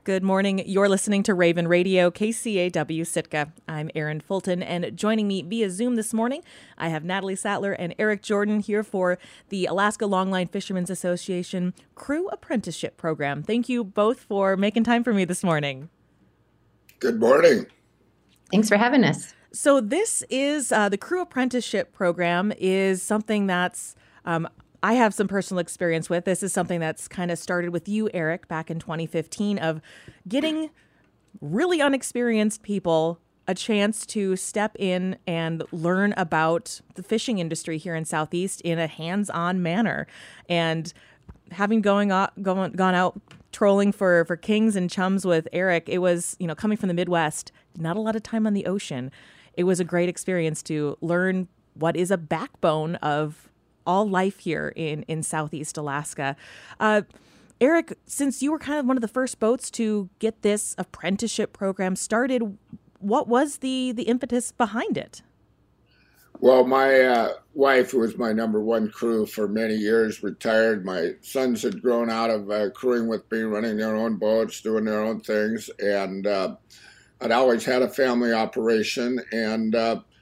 Good morning. You're listening to Raven Radio, KCAW Sitka. I'm Erin Fulton, and joining me via Zoom this morning, I have Natalie Sattler and Eric Jordan here for the Alaska Longline Fishermen's Association Crew Apprenticeship Program. Thank you both for making time for me this morning. Good morning. Thanks for having us. So this is the Crew Apprenticeship Program is something that's I have some personal experience with. This is something that's kind of started with you, Eric, back in 2015 of getting really unexperienced people a chance to step in and learn about the fishing industry here in Southeast in a hands-on manner. And having gone out trolling for kings and chums with Eric, it was, coming from the Midwest, not a lot of time on the ocean. It was a great experience to learn what is a backbone of all life here in Southeast Alaska. Eric, since you were kind of one of the first boats to get this apprenticeship program started, what was the impetus behind it? Well, my wife, who was my number one crew for many years, retired. My sons had grown out of crewing with me, running their own boats, doing their own things. And I'd always had a family operation. And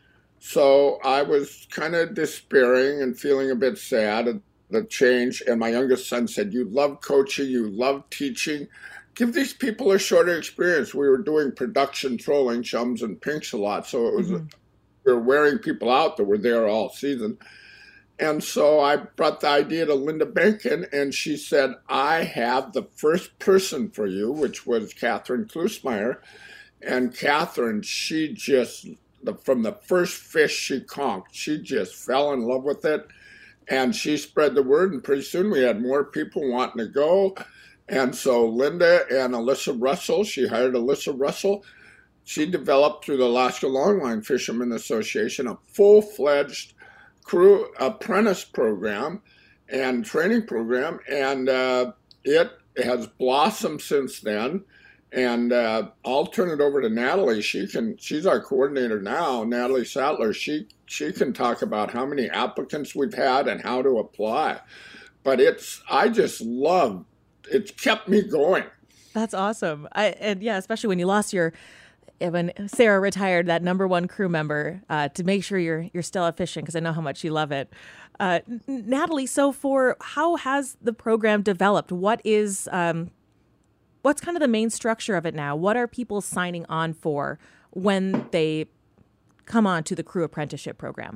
so I was kind of despairing and feeling a bit sad at the change. And my youngest son said, "You love coaching, you love teaching. Give these people a shorter experience." We were doing production trolling, chums and pinks a lot. So it was, we were wearing people out that were there all season. And so I brought the idea to Linda Benkin, and she said, "I have the first person for you," which was Catherine Klusmeyer. And Catherine, she just, from the first fish she conked, she just fell in love with it. And she spread the word, and pretty soon we had more people wanting to go. And so Linda and Alyssa Russell, she hired Alyssa Russell. She developed through the Alaska Longline Fishermen Association a full-fledged crew apprentice program and training program. And it has blossomed since then. And I'll turn it over to Natalie. She's our coordinator now, Natalie Sattler. She can talk about how many applicants we've had and how to apply. But it's kept me going. That's awesome. Especially when you lost when Sarah retired, that number one crew member, to make sure you're still out fishing, because I know how much you love it. Natalie, so how has the program developed? What's kind of the main structure of it now? What are people signing on for when they come on to the Crew Apprenticeship Program?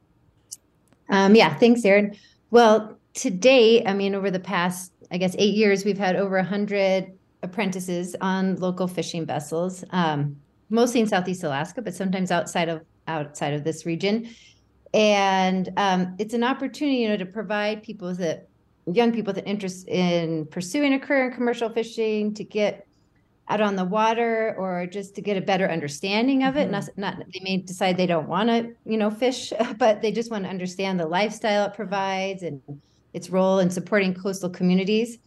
Thanks, Erin. Well, to date, over the past, 8 years, we've had over 100 apprentices on local fishing vessels, mostly in Southeast Alaska, but sometimes outside of this region. And it's an opportunity, to provide young people with an interest in pursuing a career in commercial fishing, to get out on the water or just to get a better understanding of it. Not they may decide they don't want to, fish, but they just want to understand the lifestyle it provides and its role in supporting coastal communities.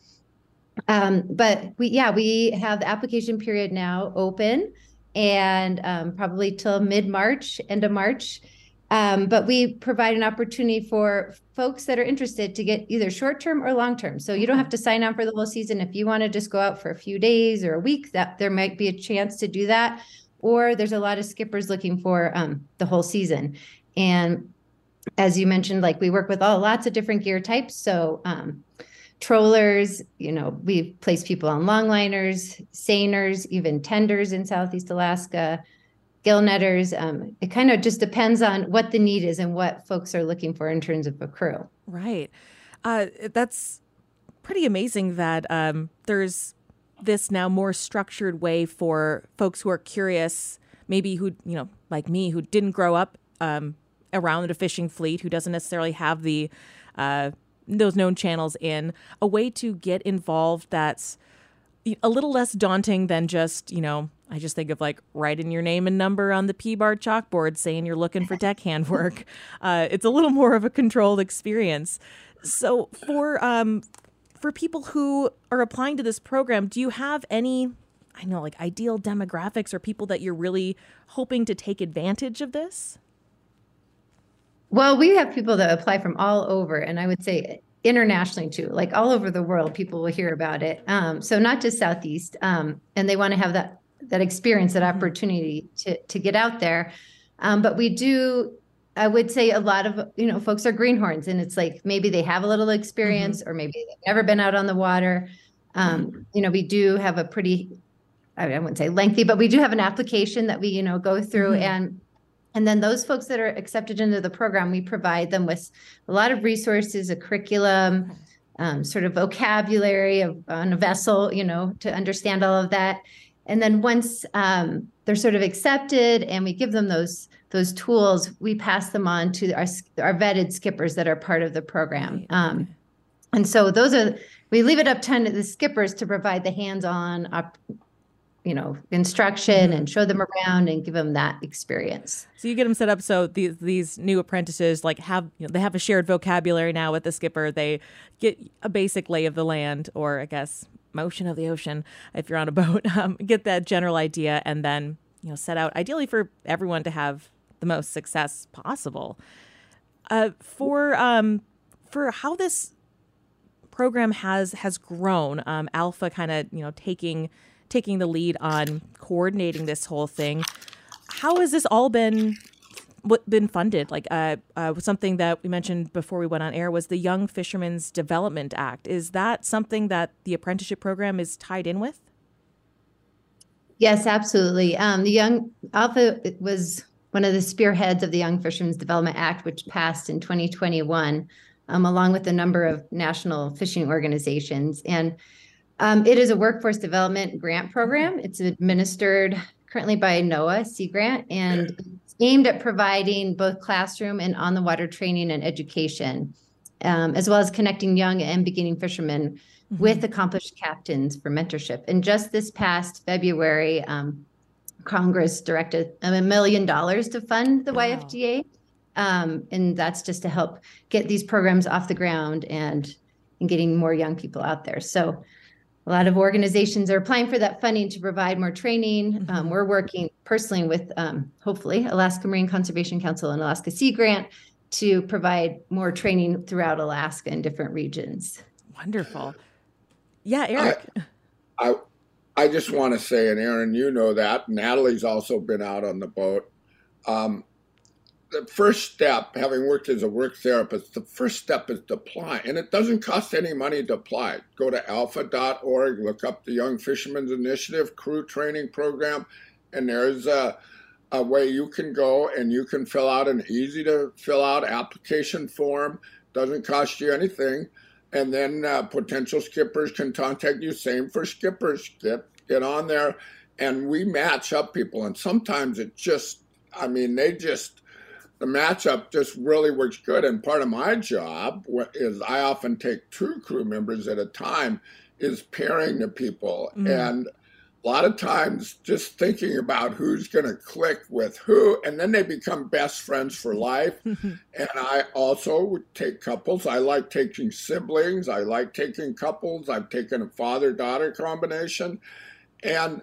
But we have the application period now open, and probably till end of March. But we provide an opportunity for folks that are interested to get either short-term or long-term. So you don't have to sign on for the whole season. If you want to just go out for a few days or a week, that there might be a chance to do that. Or there's a lot of skippers looking for the whole season. And as you mentioned, we work with lots of different gear types. So trollers, we place people on longliners, seiners, even tenders in Southeast Alaska, gill netters. It kind of just depends on what the need is and what folks are looking for in terms of a crew. Right. That's pretty amazing that there's this now more structured way for folks who are curious, maybe who, like me, who didn't grow up around a fishing fleet, who doesn't necessarily have the those known channels in, a way to get involved that's a little less daunting than just, I just think of writing your name and number on the P-bar chalkboard saying you're looking for deckhand work. It's a little more of a controlled experience. So for people who are applying to this program, do you have any, ideal demographics or people that you're really hoping to take advantage of this? Well, we have people that apply from all over, and I would say internationally too, like all over the world, people will hear about it. So not just Southeast, and they want to have that experience, that opportunity to get out there. But we do, I would say a lot of, folks are greenhorns, and it's like, maybe they have a little experience or maybe they've never been out on the water. We do have a pretty, I wouldn't say lengthy, but we do have an application that we, go through, and then those folks that are accepted into the program, we provide them with a lot of resources, a curriculum, sort of vocabulary on a vessel, to understand all of that. And then once they're sort of accepted and we give them those tools, we pass them on to our vetted skippers that are part of the program. And so we leave it up to the skippers to provide the hands-on instruction and show them around and give them that experience. So you get them set up so these new apprentices they have a shared vocabulary now with the skipper. They get a basic lay of the land, or I guess motion of the ocean if you're on a boat. Get that general idea, and then set out ideally for everyone to have the most success possible. For how this program has grown, Alpha kind of taking the lead on coordinating this whole thing. How has this all been funded? Something that we mentioned before we went on air was the Young Fishermen's Development Act. Is that something that the apprenticeship program is tied in with? Yes, absolutely. The Young Alpha was one of the spearheads of the Young Fishermen's Development Act, which passed in 2021, along with a number of national fishing organizations. And it is a workforce development grant program. It's administered currently by NOAA Sea Grant, and it's aimed at providing both classroom and on-the-water training and education, as well as connecting young and beginning fishermen with accomplished captains for mentorship. And just this past February, Congress directed $1 million to fund the YFDA, and that's just to help get these programs off the ground and getting more young people out there. So a lot of organizations are applying for that funding to provide more training. We're working personally with, hopefully, Alaska Marine Conservation Council and Alaska Sea Grant to provide more training throughout Alaska in different regions. Wonderful. Yeah, Eric. I just want to say, and Aaron, you know that, Natalie's also been out on the boat. The first step, having worked as a work therapist, the first step is to apply. And it doesn't cost any money to apply. Go to alpha.org, look up the Young Fishermen's Initiative Crew Training Program, and there's a way you can go and you can fill out an easy to fill out application form. Doesn't cost you anything. And then potential skippers can contact you. Same for skippers. Get on there, and we match up people. And sometimes it just, the matchup just really works good. And part of my job is I often take 2 crew members at a time, is pairing the people. And a lot of times just thinking about who's going to click with who, and then they become best friends for life. And I also would take couples. I like taking siblings. I like taking couples. I've taken a father-daughter combination. And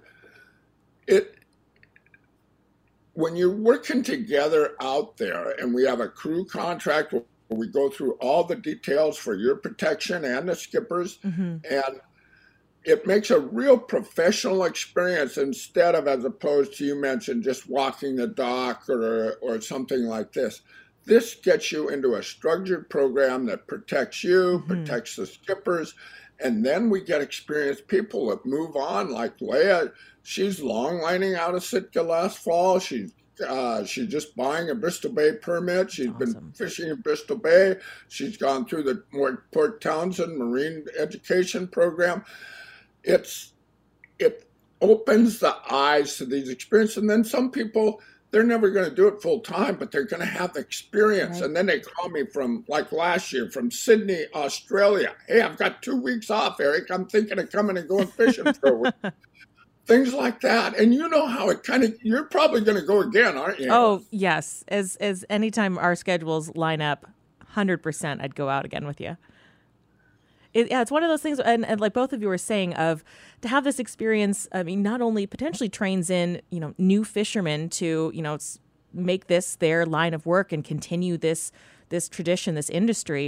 when you're working together out there, and we have a crew contract where we go through all the details for your protection and the skippers, and it makes a real professional experience instead of, as opposed to, you mentioned, just walking the dock or something like this. This gets you into a structured program that protects you, protects the skippers, and then we get experienced people that move on, like Leah. She's long lining out of Sitka last fall. She's just buying a Bristol Bay permit. She's been fishing in Bristol Bay. She's gone through the Port Townsend Marine Education Program. It opens the eyes to these experiences. And then some people, they're never going to do it full time, but they're going to have the experience. Right. And then they call me from, like last year, from Sydney, Australia. Hey, I've got 2 weeks off, Eric. I'm thinking of coming and going fishing for a week. Things like that. And you know how it kind of, you're probably going to go again, aren't you? Oh, yes. As anytime our schedules line up, 100% I'd go out again with you. It's one of those things, and like both of you were saying, of to have this experience, I mean, not only potentially trains in, new fishermen to, make this their line of work and continue this tradition, this industry,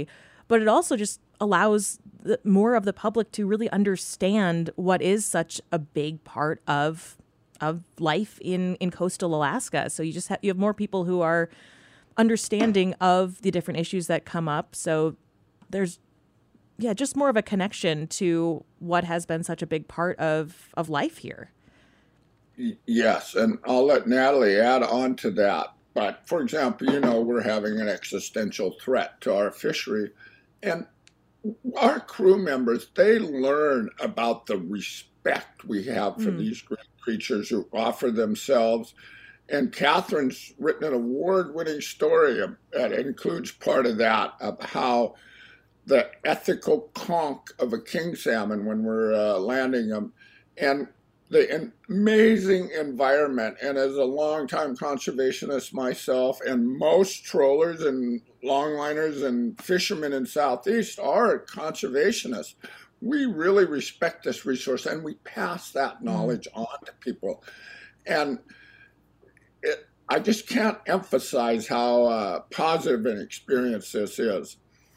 but it also just allows more of the public to really understand what is such a big part of life in coastal Alaska. So you have more people who are understanding of the different issues that come up. So there's just more of a connection to what has been such a big part of life here. Yes, and I'll let Natalie add on to that. But for example, we're having an existential threat to our fishery, and our crew members, they learn about the respect we have for these great creatures who offer themselves. And Catherine's written an award-winning story that includes part of that, of how the ethical conch of a king salmon when we're landing them, and the amazing environment. And as a longtime conservationist myself, and most trollers and longliners and fishermen in Southeast are conservationists, we really respect this resource and we pass that knowledge on to people. And I just can't emphasize how positive an experience this is.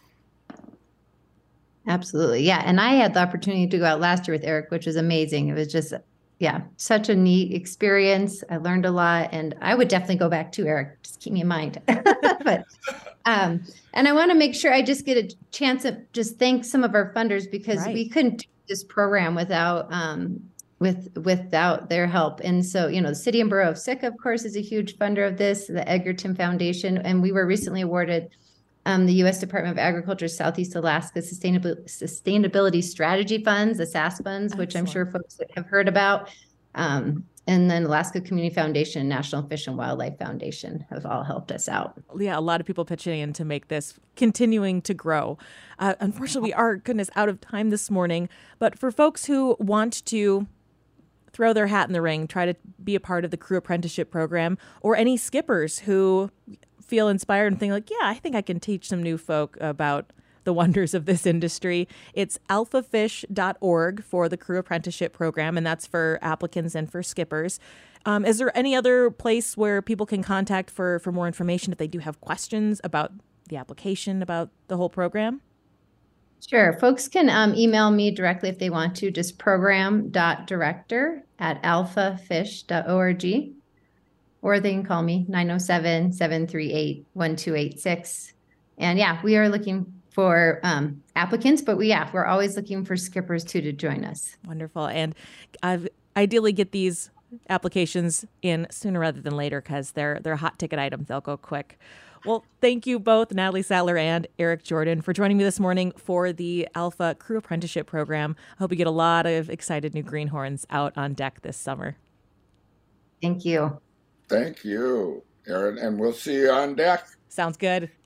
Absolutely. Yeah. And I had the opportunity to go out last year with Eric, which was amazing. It was just, such a neat experience. I learned a lot, and I would definitely go back to Eric. Just keep me in mind. But, and I want to make sure I just get a chance to just thank some of our funders, because we couldn't do this program without, without their help. And so, the City and Borough of Sitka, of course, is a huge funder of this, the Edgerton Foundation. And we were recently awarded the U.S. Department of Agriculture Southeast Alaska Sustainability Strategy Funds, the SAS funds, which I'm sure folks have heard about. And then Alaska Community Foundation and National Fish and Wildlife Foundation have all helped us out. Yeah, a lot of people pitching in to make this continuing to grow. Unfortunately, we are, out of time this morning. But for folks who want to throw their hat in the ring, try to be a part of the Crew Apprenticeship Program, or any skippers who feel inspired and think I think I can teach some new folk about the wonders of this industry. It's alphafish.org for the Crew Apprenticeship Program, and that's for applicants and for skippers. Is there any other place where people can contact for more information if they do have questions about the application, about the whole program? Sure. Folks can email me directly if they want to, just program.director@alphafish.org. Or they can call me 907-738-1286. And we are looking for applicants, but we're always looking for skippers too to join us. Wonderful. And ideally get these applications in sooner rather than later, because they're hot ticket items. They'll go quick. Well, thank you both, Natalie Sattler and Eric Jordan, for joining me this morning for the Alpha Crew Apprenticeship Program. I hope you get a lot of excited new greenhorns out on deck this summer. Thank you. Thank you, Erin, and we'll see you on deck. Sounds good.